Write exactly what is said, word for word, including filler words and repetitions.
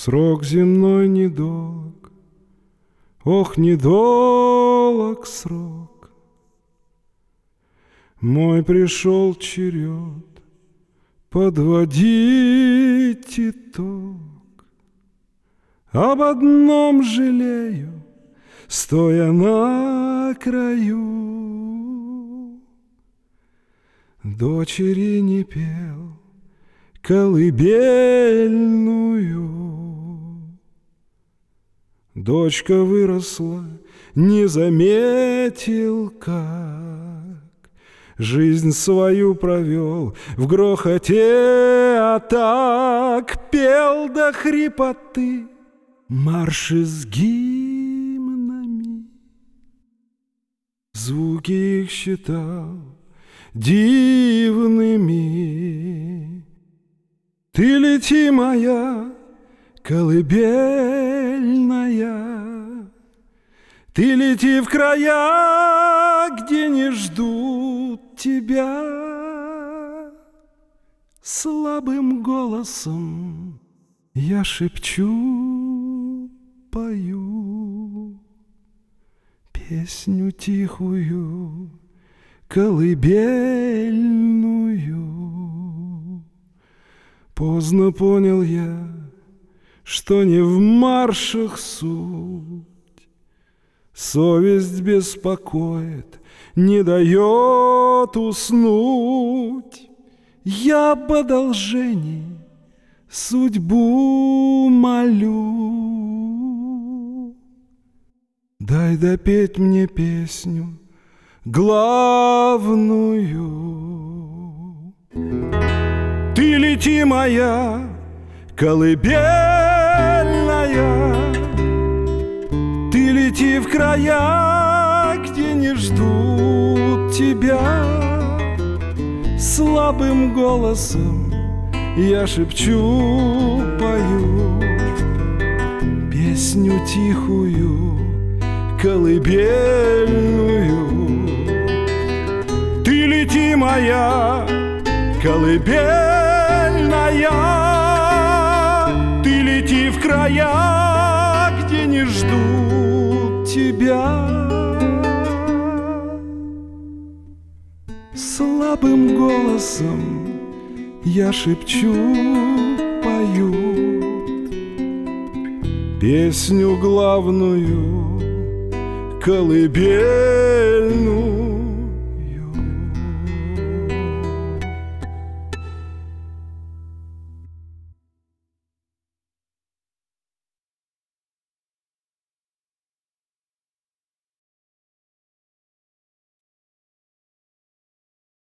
Срок земной недолг, ох, недолг срок. Мой пришел черед подводить итог. Об одном жалею, стоя на краю, дочери не пел колыбельную. Дочка выросла, не заметил, как жизнь свою провел в грохоте атак. Пел до хрипоты марши с гимнами, звуки их считал дивными. Ты лети, моя колыбельная, ты лети в края, где не ждут тебя. Слабым голосом я шепчу, пою песню тихую, колыбельную. Поздно понял я, что не в маршах суть. Совесть беспокоит, не дает уснуть. Я об одолжении судьбу молю. Дай допеть мне песню главную. Ты лети, моя колыбельная, ты лети в края, где не ждут тебя. Слабым голосом я шепчу, пою песню тихую, колыбельную. Ты лети, моя колыбельная, ты лети в края, где не ждут тебя. Слабым голосом я шепчу, пою песню главную, колыбельную.